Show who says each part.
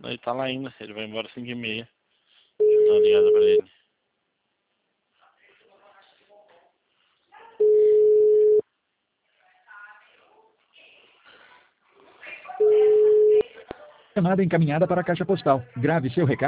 Speaker 1: Ele tá lá ainda, ele vai embora às 5h30. Deixa eu dar uma ligada pra ele.
Speaker 2: Chamada encaminhada para a caixa postal. Grave seu recado.